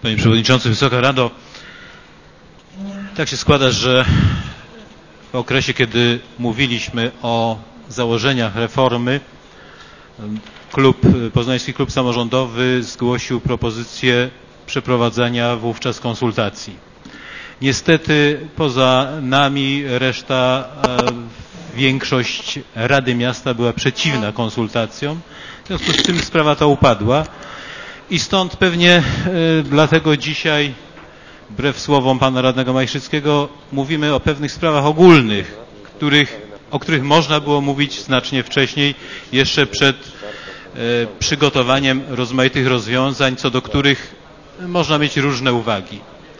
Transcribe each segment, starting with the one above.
Panie Przewodniczący, Wysoka Rado, tak się składa, że w okresie, kiedy mówiliśmy o założeniach reformy, Poznański Klub Samorządowy zgłosił propozycję przeprowadzenia wówczas konsultacji. Niestety poza nami większość Rady Miasta była przeciwna konsultacjom, w związku z czym sprawa ta upadła i stąd pewnie dlatego dzisiaj, wbrew słowom pana radnego Majszyckiego, mówimy o pewnych sprawach ogólnych, o których można było mówić znacznie wcześniej, jeszcze przed przygotowaniem rozmaitych rozwiązań, co do których można mieć różne uwagi.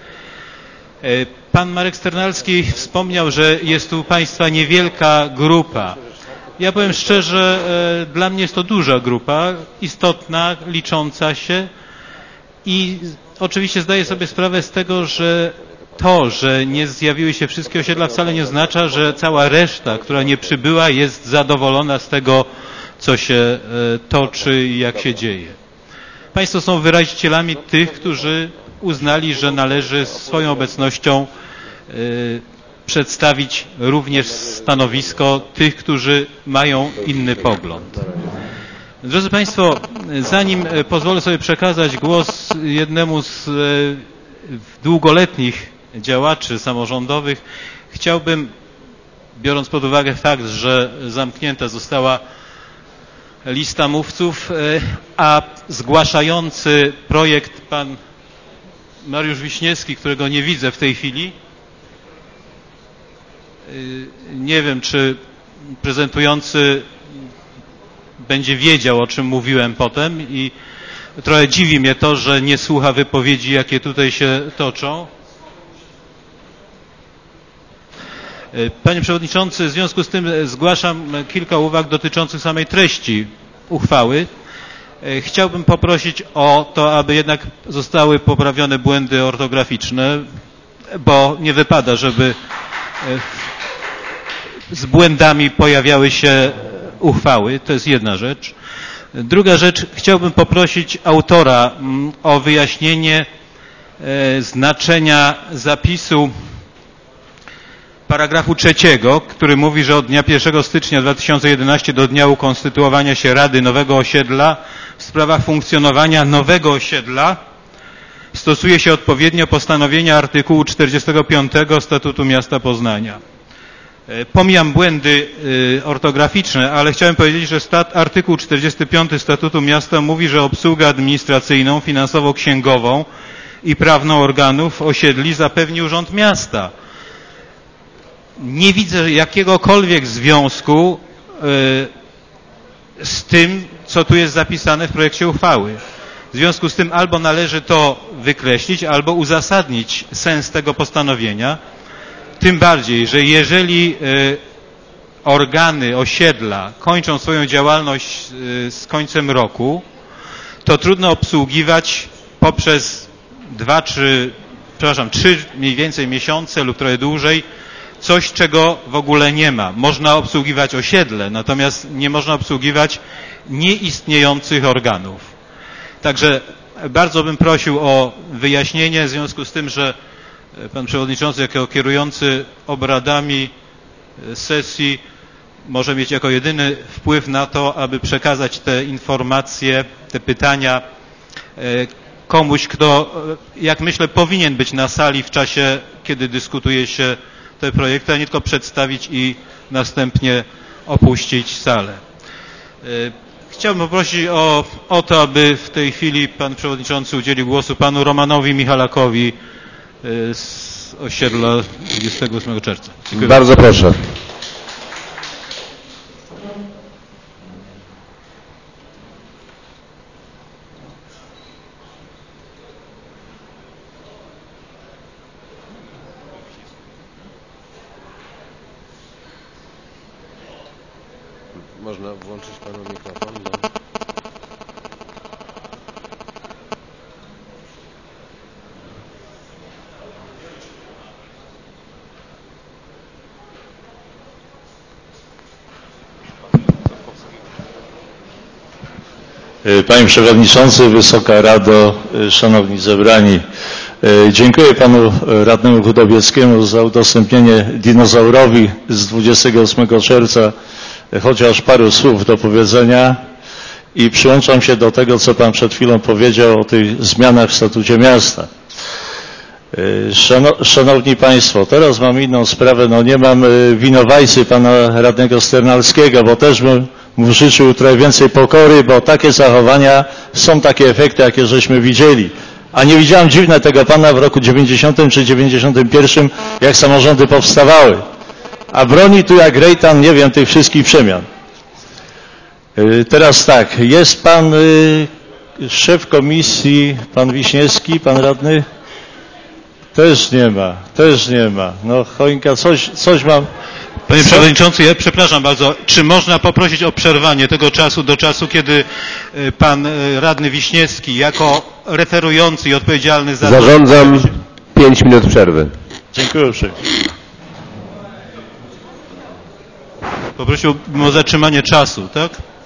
Pan Marek Sternalski wspomniał, że jest tu Państwa niewielka grupa. Ja powiem szczerze, dla mnie jest to duża grupa, istotna, licząca się i oczywiście zdaję sobie sprawę z tego, że to, że nie zjawiły się wszystkie osiedla, wcale nie oznacza, że cała reszta, która nie przybyła, jest zadowolona z tego, co się toczy i jak się dzieje. Państwo są wyrazicielami tych, którzy uznali, że należy swoją obecnością przedstawić również stanowisko tych, którzy mają inny pogląd. Drodzy Państwo, zanim pozwolę sobie przekazać głos jednemu z długoletnich działaczy samorządowych, chciałbym, biorąc pod uwagę fakt, że zamknięta została lista mówców, a zgłaszający projekt pan Mariusz Wiśniewski, którego nie widzę w tej chwili, nie wiem, czy prezentujący będzie wiedział, o czym mówiłem potem i trochę dziwi mnie to, że nie słucha wypowiedzi, jakie tutaj się toczą. Panie Przewodniczący, w związku z tym zgłaszam kilka uwag dotyczących samej treści uchwały. Chciałbym poprosić o to, aby jednak zostały poprawione błędy ortograficzne, bo nie wypada, żeby z błędami pojawiały się uchwały. To jest jedna rzecz. Druga rzecz, chciałbym poprosić autora o wyjaśnienie znaczenia zapisu paragrafu 3, który mówi, że od dnia 1 stycznia 2011 do dnia ukonstytuowania się Rady Nowego Osiedla w sprawach funkcjonowania nowego osiedla stosuje się odpowiednio postanowienia artykułu 45 Statutu Miasta Poznania. Pomijam błędy ortograficzne, ale chciałem powiedzieć, że artykuł 45 Statutu Miasta mówi, że obsługę administracyjną, finansowo-księgową i prawną organów osiedli zapewni Urząd Miasta. Nie widzę jakiegokolwiek związku z tym, co tu jest zapisane w projekcie uchwały. W związku z tym albo należy to wykreślić, albo uzasadnić sens tego postanowienia. Tym bardziej, że jeżeli organy osiedla kończą swoją działalność z końcem roku, to trudno obsługiwać poprzez 3 mniej więcej miesiące lub trochę dłużej coś, czego w ogóle nie ma. Można obsługiwać osiedle, natomiast nie można obsługiwać nieistniejących organów. Także bardzo bym prosił o wyjaśnienie w związku z tym, że pan przewodniczący jako kierujący obradami sesji może mieć jako jedyny wpływ na to, aby przekazać te informacje, te pytania komuś, kto, jak myślę, powinien być na sali w czasie, kiedy dyskutuje się te projekty, a nie tylko przedstawić i następnie opuścić salę. Chciałbym poprosić o to, aby w tej chwili pan przewodniczący udzielił głosu panu Romanowi Michalakowi z osiedla 28 czerwca. Dziękuję bardzo. Proszę. Można włączyć panu mikrofon? No. Panie Przewodniczący, Wysoka Rado, Szanowni Zebrani. Dziękuję Panu Radnemu Chudowieckiemu za udostępnienie dinozaurowi z 28 czerwca chociaż paru słów do powiedzenia i przyłączam się do tego, co Pan przed chwilą powiedział o tych zmianach w statucie miasta. Szanowni Państwo, teraz mam inną sprawę, no nie mam winowajcy Pana Radnego Sternalskiego, bo też bym mu życzył trochę więcej pokory, bo takie zachowania są takie efekty, jakie żeśmy widzieli. A nie widziałem dziwne tego Pana w roku 90 czy 91, jak samorządy powstawały. A broni tu jak Rejtan, nie wiem, tych wszystkich przemian. Teraz tak, jest Pan szef komisji, Pan Wiśniewski, Pan Radny? Też nie ma. No choinka, coś mam. Panie Przewodniczący, ja przepraszam bardzo, czy można poprosić o przerwanie tego czasu do czasu, kiedy Pan Radny Wiśniewski jako referujący i odpowiedzialny za... Zarządzam 5 minut przerwy. Dziękuję uprzejmie. Poprosiłbym o zatrzymanie czasu, tak?